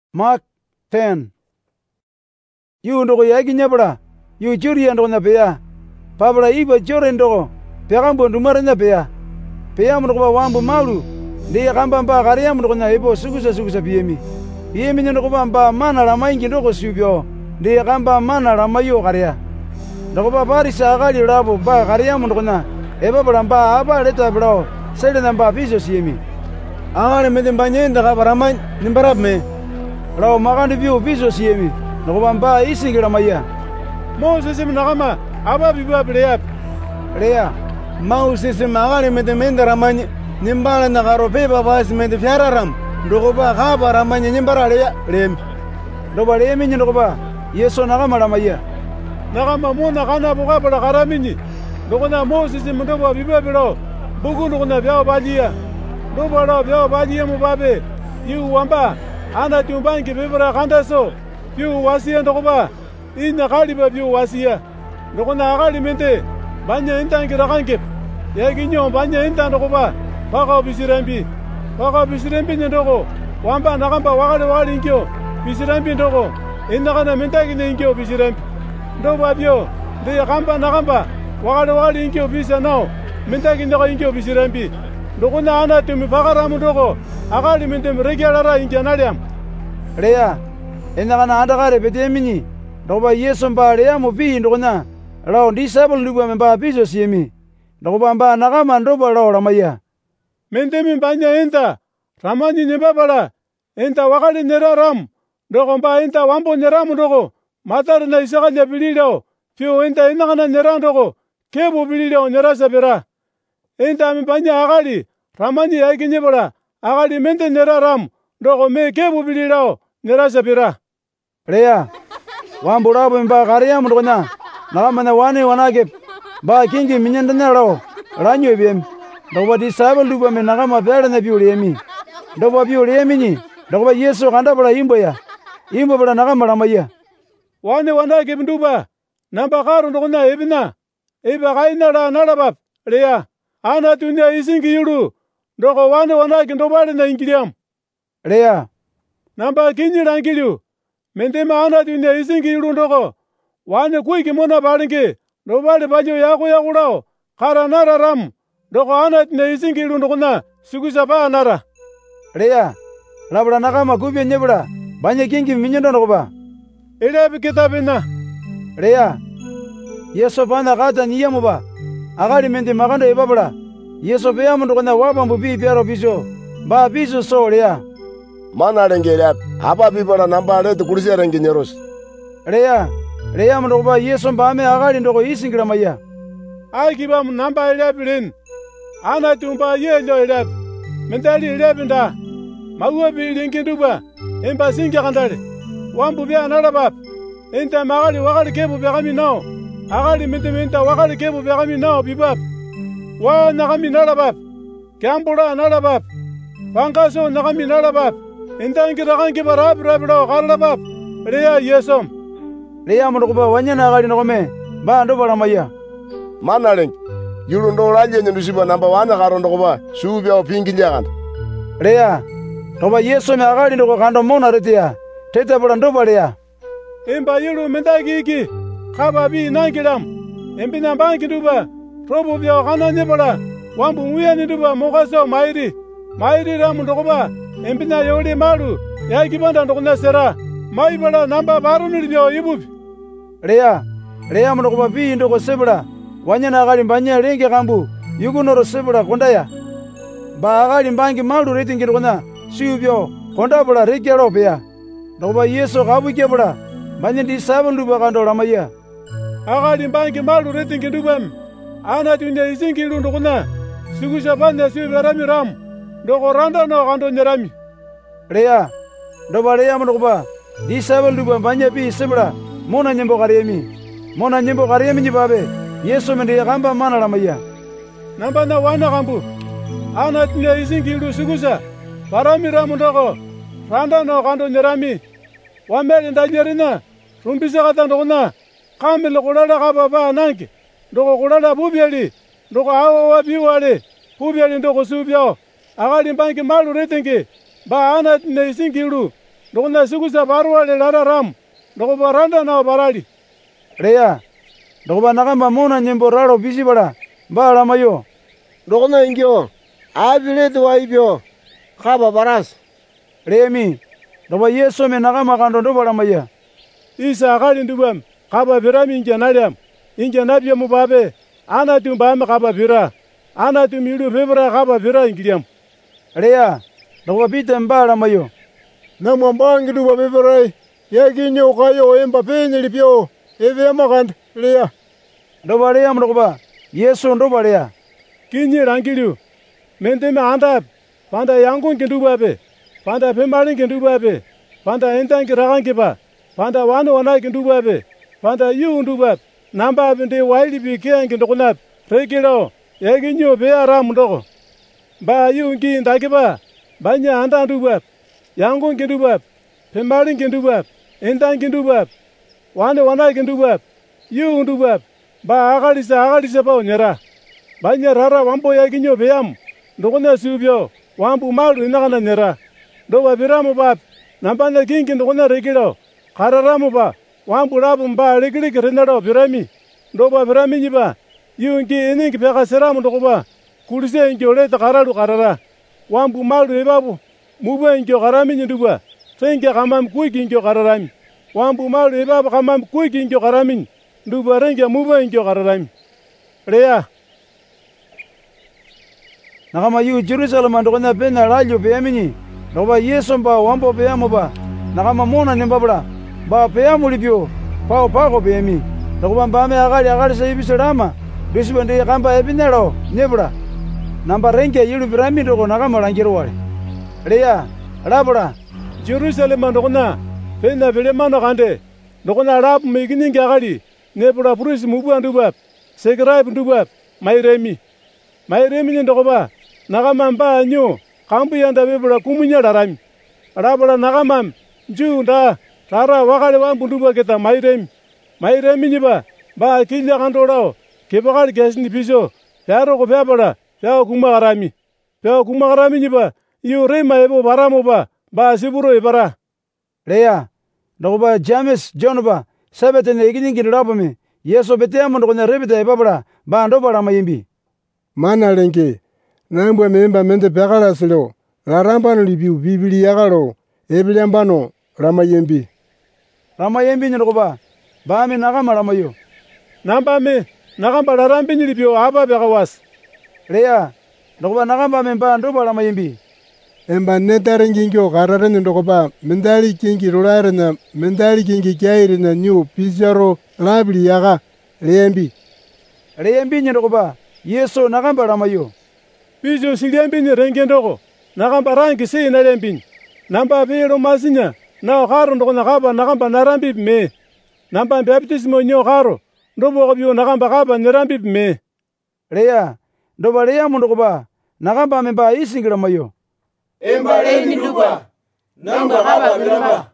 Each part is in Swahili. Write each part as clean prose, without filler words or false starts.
Mark 10. Yu ndoko yaki nyabra, yu juri ndoko na peya. Pabra iba jore ndoko, pegambo ndumare na peya. Peya ndoko ba wambu malu, ndi kamba mba kariya ndoko na ebo sukusa piyemi. Piyemi ndoko ba mana la maingi ndoko subyo, ndi kamba mana la mayo kariya. Ndoko ba parisa akali rabo ba kariya ndoko na, eba ba aba leta bro, sele na ba piso siyemi. Angale mede mbanyenda kabaraman nimbarab me. Rao makandi biu piso siyemi, ndoko ba isingira maya. Moses nakama aba bibu bleyap. Leya. Moses magale mede mendaraman nimbala na garope babas mede fiararam. Ndoko ba kabaraman nimbara leya lem. Ndoko lemi ndoko ba Yeso nakama la maya. Nakama mona kana buga bala garamini. Ndoko na Moses mdobo bibu belo. Bugu ndoko na biao balia. Ndoko la biao balia mubabe. Yu wamba ana tumbangi bibra kandaso. Biu wasiya ndoko ba. Ina kaliba biu wasiya. Ndoko na akali mente banya intangi rakangip. Yagi nyo banya intan ndoko ba. Baka bisirambi ndoko. Wamba nakamba wakali inkyo. Bisirambi ndoko. Ina kana mentagi ne inkyo bisirambi. Ndoko ba biu. De kamba nakamba wakali inkyo bisa nao. Mentagi ndoko inkyo bisirambi. Ndoko na ana tumi bakaramu ndoko. Akali mente mregialara inkya naliam. Leya. Ina kana andakare bedemini. Ndoko ba Yeso mba leya mupi ndoko na. Rao disable nduba mba piso siyemi. Ndoko mba nakama ndoba rao ramaya. Mentemi banya enta. Ramani nebabala. Enta wakali neraram. Ndoko mba enta wambo neramu ndoko. Matar na isaka nyabililao. Fio enta inakana neram ndoko. Kebo bililao nerasa bera. Enta mi banya akali. Ramani yaki nebala. Akali mente neraram. Ndoko me kebo bililao nerasa bera. Leya. Wambo rabo mba kariya ndoko na. Nakamana wane wanake ba kingi minyandana rao. Ranyo biem. Ndoko disable nduba me nakama bela na biulemi. Ndoko biulemi ni. Ndoko Yeso kanda bala imbo ya. Imbo bala nakama ramaya. Wane wanake nduba. Namba karo ndoko na ebina. Eba kaina la nalabab. Leya. Ana tunya isingi yuru. Ndoko wane wanake ndobale na ingiliam. Leya. Namba kinyi langiliu. Mentema ana tunya isingi yuru ndoko. Wane kuiki mona balingi. Ndobale bajo yako lao. Kara nara ram. Ndoko ana tunya isingi yuru ndoko na. Sukusa pa nara. Leya. Labra nakama kubye nyebra. Banya kingi minyanda ndoko ba. Elebi kitabina. Leya. Yeso bana kata niyamu ba. Akali mente makanda ebabla. Yeso peyamu ndoko na wabambu pi piaro piso. Ba piso so leya. Mana rengelap. Apa bibala namba le kursi rengi nyeros. Leya. Leya ndoko ba Yeso mbame akali ndoko isingira maya. Ai kibam namba elebilin. Ana tumba yelo eleb. Mentali elebinda. Maua bilingi nduba. Emba singa kandale. Wambu bia nalabab. Enta magali wakali kebu begami nao. Akali menta wakali kebu begami nao bibab. Wa nakami nalabab. Kambura nalabab. Pankaso nakami nalabab. Enta ingi rakangi barab rablo karlabab. Leya Yesom. Leya ndoko ba wanyana akali ndoko me. Ba ndoba ramaya. Mana leng. Yuru ndo ranje ndusiba namba wana karo ndoko ba. Subya pingi njakanda. Leya. Ndoko Yeso me akali ndoko kando mona retia. Teta bala ndoba leya. Emba yuru mentagi iki. Kaba bi nangilam. Embi nambangi nduba. Robo bia kana nebala. Wambu muya nduba mokaso mairi. Mairi ram ndoko ba. Embi na yori malu. Yaki banda ndoko na sera. Mai bala namba baru nilibio ibubi. Leya. Leya ndoko ba bi ndoko sebla. Wanyana akali mbanya lenge kambu. Yugu noro sebla kondaya. Ba akali mbangi malu retingi ndoko na. Suyubyo. Konda bala rekiaro peya. Ndoko ba Yeso kabu kebla. Banya disable nduba kando ramaya. Akali mbangi malu retingi ndubam. Ana tunya isingi ndoko na. Sukusha banda suyu berami ram. Ndoko randa no kando nyerami. Leya. Ndoba leya ndoko ba. Disable nduba banya pi sebla. Mona nyembo kariyemi. Mona nyembo kariyemi njibabe. Yeso mende kamba mana ramaya. Namba na wana kambu. Ana tunya isingi ndu sukusha. Barami ram ndoko. Randa no kando nyerami. Wameli ndanyerina. Rumbisa kata ndoko na. Kamele kulala kaba ba nanki. Ndoko kulala bubiali. Ndoko awa biwale. Bubiali ndoko subiao. Akali mbangi malu retengi. Ba ana tunya isingi ndu. Ndokona sikusa parwale lara ram. Ndoko baranda na barali. Leya. Ndoko nakamba mona nyembo raro bisi bala. Ba lamayo. Ndokona ingyo. Abilete wa ibyo. Kaba baras. Lemi. Ndoko Yesu me nakama kando ndo bala maya. Isa akali ndubam. Kaba birami inja naliam. Inja nabia mubabe. Ana tumbame kaba bira. Ana tumilu bebra kaba bira ingiliam. Leya. Ndoko pite mbala mayo. Na mwambangi duba bebra. Yaki ukayo emba penye lipyo. Eve makand. Leya. Ndo leya mdoba. Yesu ndo leya. Kinyi rangiliu. Menteme andap. Panda yangun kindubabe. Panda pembalin kindubabe. Panda entan kiragan kiba. Panda wanu wana kindubabe. Panda yu ndubab. Namba bende waili bi kian kindokunap. Rekilo. Yaki nyo be aram ndoko. Ba yu ngi ndakiba. Banya andan ndubab. Yangun kindubab. Pembalin kindubab. Entan kindubab. Wanu wana kindubab. Yu ndubab. Ba agalisa pa onyera. Banya rara wambo yaki nyo beyam. Ndokona subyo. Wambu malu inakana nyera. Ndoba biramu bab. Nambana kingi ndokona rekilo. Kararamu ba. Wambu rabu mba rekili kirinaro birami. Ndoba birami nyiba. Yungi iningi peka seramu ndokoba. Kulise ingi oleta karalu karara. Wambu malu ebabu. Muba ingi karami nyiduba. Fenge kamam kuiki ingi kararami. Wambu malu ebabu kamam kuiki ingi karami. Nduba renge muba ingi kararami. Leya. Nakama yu Jerusalem ndokona pena ralyo peyamini. Ndoba Yesu mba wambo peyamu ba. Nakama mona nembabla. Ba peyamu libyo. Pao pako peyami. Ndoba mbame agali sa ibisalama. Dusiba ndi kamba epinero nebula. Namba renge yilu birami ndoko nakama langiro wale. Leya. Labula. Jerusalem ndokona pena vilemano kande. Ndokona rabu mekiningi agali. Nebula purisi mubu andubab. Sekiraib ndubab. Mairemi. Mairemi ndokoba. Nakama mba anyo. Kambu yanda bebula kumunya larami. Rabula nakamam. Njunda. Rara wakale wambu nduba keta mairemi. Mairemi nyiba. Ba kilya kandorao. Kebakali kesini piso. Pyaro ko pyabala. Pyao kumagarami. Pyao kumagarami nyiba. Iyo rema ebo baramo ba. Ba siburo ibara. Leya. Ndokoba James John ba. Sabete ne ikiningi nirabame. Yesu beteyamu ndokona rebita ibabala. Ba ndoba la mayimbi. Mana lenge. Nambwa memba mente pekala silo. Larambano libiu bibili yakalo. Ebiliambano ramayembi. Ramayembi nyokoba. Bame nakama ramayo. Nambame. Nakamba larambi nyilibyo haba bekawas. Leya. Ndokoba nakamba memba ndoba ramayembi. Emba netare ngingyo karare ndokoba. Mendali kingi rulare na. Mendali kingi kyairi na nyu pizaro labili yaka. Leyembi. Leyembi nyokoba. Yesu nakamba ramayo. Pijo siliambi ni renge ndoko. Nakamba rangi si na lembi. Namba bero masinya. Na karo ndoko nakamba narambi me. Namba baptismo nyo karo. Ndobo kabyo nakamba kaba narambi me. Leya. Ndoba leya mundokoba. Nakamba memba isingira mayo. Emba leni nduba. Namba kaba niramba.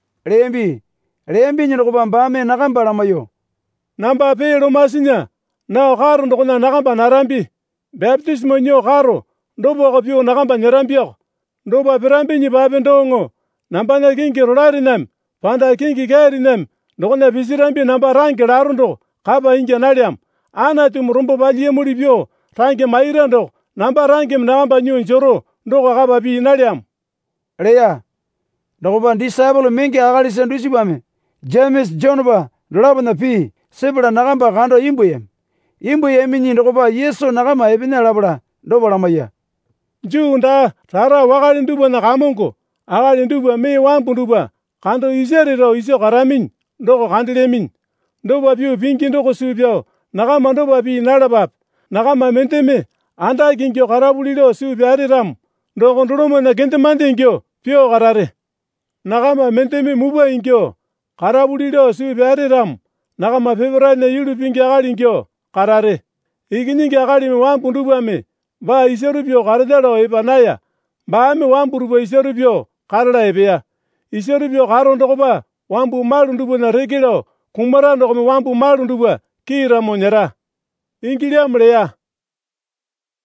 Leyembi nyokoba mbame nakamba ramayo. Namba bero masinya. Na karo ndoko nakamba narambi. Baptismo nyo karo. Ndobo kabyo nakamba narambi yako. Ndoba birambi nyibabe ndongo. Namba na kingi rulari nam. Panda kingi gari nam. Ndokona bisirambi namba rangi larundo. Kaba inja naliam. Ana tumurumbo baliye mulibyo. Rangi mairando. Namba rangi mnamba nyo njoro. Ndoko kaba bi naliam. Leya. Ndokoba disciple mingi agali sendusi bame. James John ba. Ndolaba na pi. Sebula nakamba kando imbuyem. Imbuyem nyi ndokoba Yesu nakama ebine labula. Ndoba lamaya. Njunda. Rara wakali nduba na kamongo. Agali nduba me wambu nduba. Kando iseriro iso karamin. Ndoko kandilemin. Ndoba biu pingi ndoko subyo. Nakama ndoba bi nalabab. Nakama menteme. Anda kingyo karabulilo subyari ram. Ndoko ndoloma na kente mande ingyo. Pio karare. Nakama menteme muba ingyo. Karabulilo subyari ram. Nakama febra na yulu pingi agali ingyo. Karare. Ikiningi agali me wambu nduba me. Ba iserubyo karadelo ibanaya. Ba ame wambu rubo iserubyo karada ebea. Iserubyo karo ndokoba. Wambu malu nduba na rekilo. Kumara ndokome wambu malu nduba. Kira monyera. Ingilia mleya.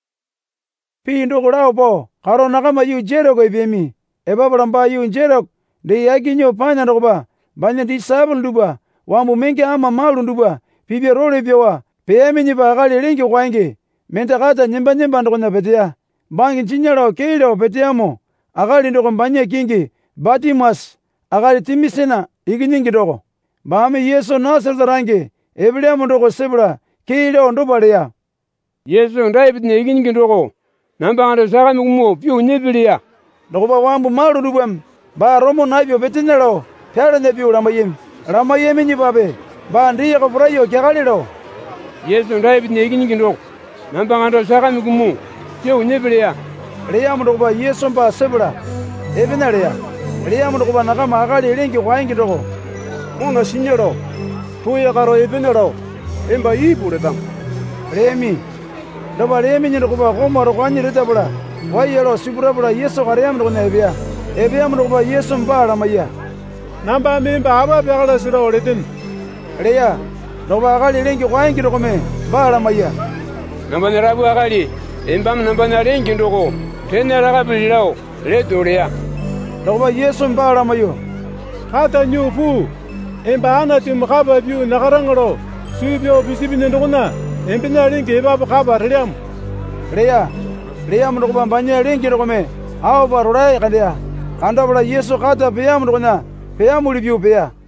Pi ndoko lao po. Karo nakama yu jerok ebemi. Ebabala mba yu jerok. de yakinyo panya ndogoba banya disable duba wambu mengi ama malu duba bibia role biowa peyaminyi ba gali lingi kwainge menta kata nyemba ndogona betea bangi chinyalo keilo beteamo agali ndogo banya kingi Batimas agali timisena iginyingi dogo bame Yesu nasardarange ebilemo ndogo sebra keilo ndobalea Yesu ndaibitne iginyingi ndogo namba ando saka migumo piu nebilia ndogoba wambu malu dubam ba romo nabio betinyalo pyara nebiu ramayem nyi babe ba ndiye ko brayo kegalilo Yesu ndaibitne iginyingi ndogo namba ando saka migumo piu nebilia leya ndogoba Yesu ba sebra ebinalea leya ndogoba nakama agali lingi kwaingi dogo mona sinyero puya karo ebinero emba iburedam lemi ndoba lemi ndogoba komoro kwanyirita bula wayelo sibura bula Yesu gareyam ndogona ebya ndogoba Yesu mbala maya namba memba aba begala sira oletin leya ndoba agali lingi kwaingi dogome bala maya namba narabu agali embam namba narengi ndogo tena ragabililao ledorea ndogoba Yesu mbala mayo hata nyufu emba anatim khaba biu nagarangro subio bisibine ndogona embina lingi eba khaba relyam leya ndogoba banya lingi dogome aw barurai kadea anda bula Yesu kata peyam ndogona peyam ulibiu peya